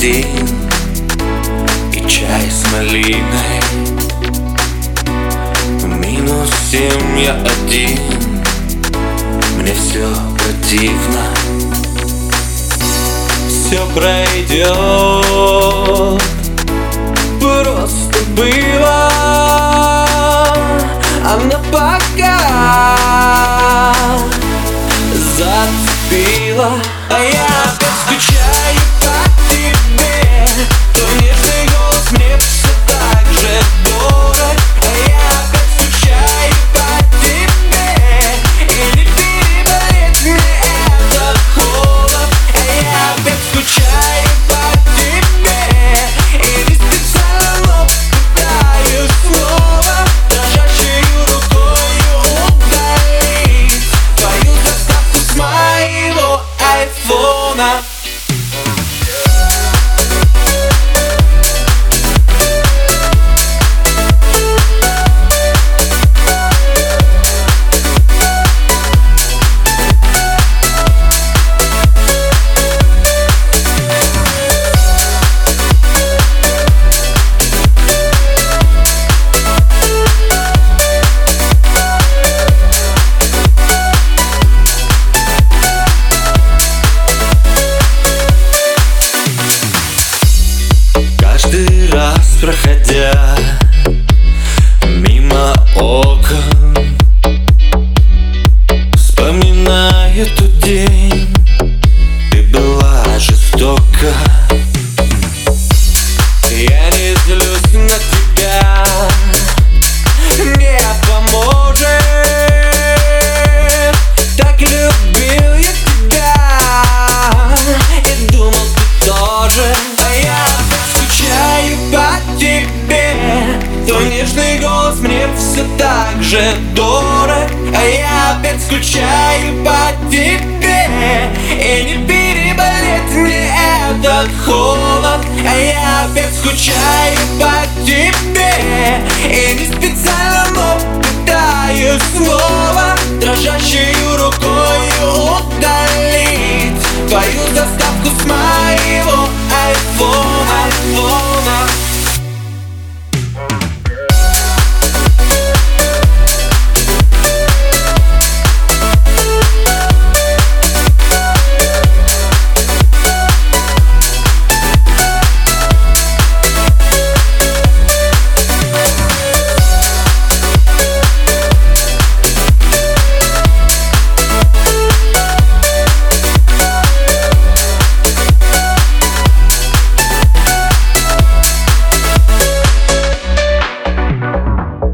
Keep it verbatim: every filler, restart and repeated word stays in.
один и чай с малиной. Минус семь, я один, мне все противно. Все пройдет, просто было, она пока зацепила. А я опять скучаю по тебе, твой нежный голос мне все так же дорог. А я опять скучаю по тебе, и не переболеть мне этот холод. А я опять скучаю по тебе, и не специально, но пытаюсь снова дрожащей рукою удалить твою заставку с моего айфона. Каждый раз, проходя мимо окон, вспоминаю тот день, ты была жестока. Я не злюсь на тебя, не поможет. Так любил я тебя и думал, ты тоже. А я скучаю по тебе, твой нежный голос мне все так же дорог. А я опять скучаю по тебе, и не переболеть мне этот холод. А я опять скучаю по тебе, и не специально, но пытаюсь снова дрожащей рукой удалить твою заставку